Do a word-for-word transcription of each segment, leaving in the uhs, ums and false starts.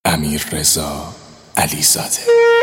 امیررضا علیزاده.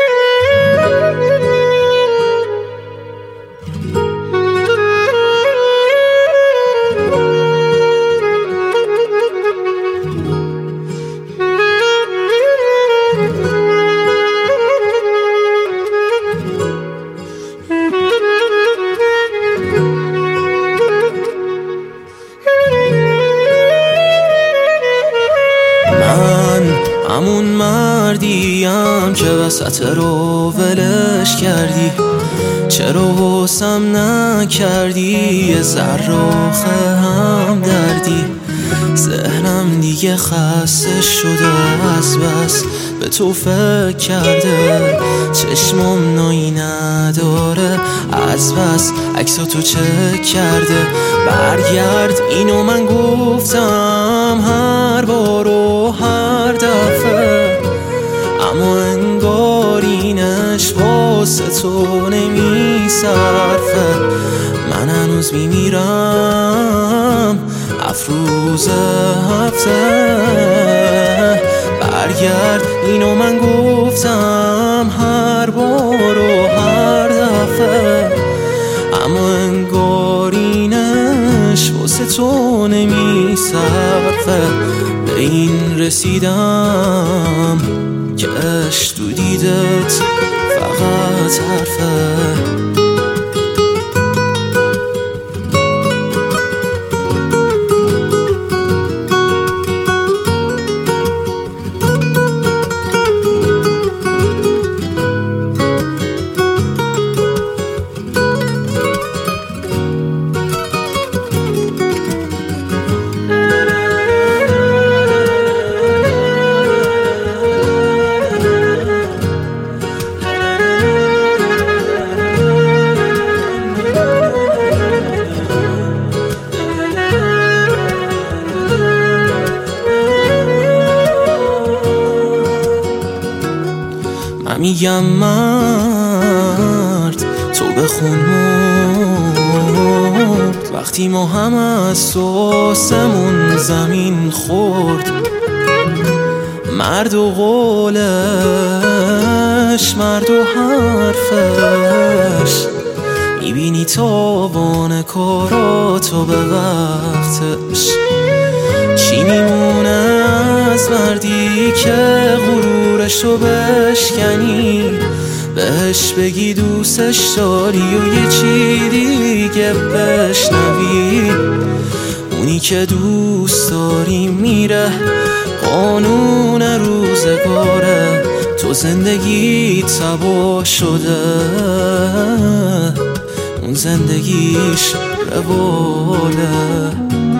همون مردیم که وسط رو ولش کردی، چرا حسم نکردی یه ذره هم دردی. ذهنم دیگه خسته شده از بس به تو فکر کرده، چشمم نایی نداره از بس عکساتو چک کرده. برگرد اینو من گفتم هر بار و هر دفعه، اما انگار اینش واسه تو نمیصرفه. من هنوز میمیرم هفت روز هفته. برگرد اینو من گفتم هر بار و هر دفعه، اما انگار اینش واسه تو نمیصرفه. به این رسیدم که عشق تو دیدت فقط حرفه. میگم مرد تو بخون مرد، وقتی ما هم از سوسمون زمین خورد. مرد و قولش، مرد و حرفش، میبینی تاوان کاراتو به وقتش. چی میمونه از مردی که غرورشو بشکنی، بهش بگی دوستش داری و یه چی دیگه بشنوی. اونی که دوست داری میره، قانون روزگاره، تو زندگی تباه شده، اون زندگیش رواله.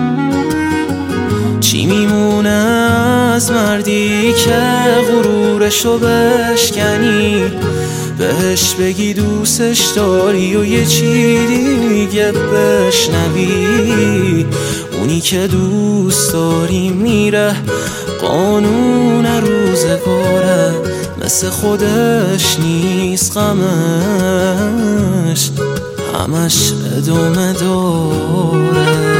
چی میمونه از مردی که غرورشو بشکنی، بهش بگی دوستش داری و یه چی دیگه بشنوی. اونی که دوست داری میره، قانون روزگاره، مثل خودش نیست غمش، همش ادامه داره.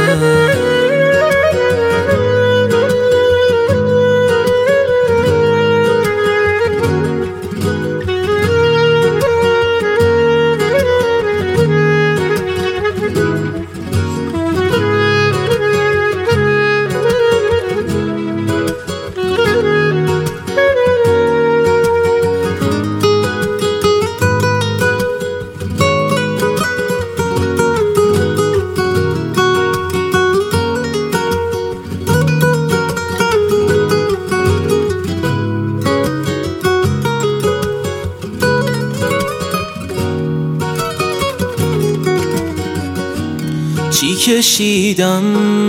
چی کشیدم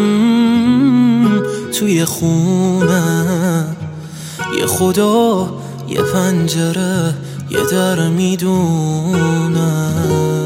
توی خونه، یه خدا، یه پنجره، یه در میدونه.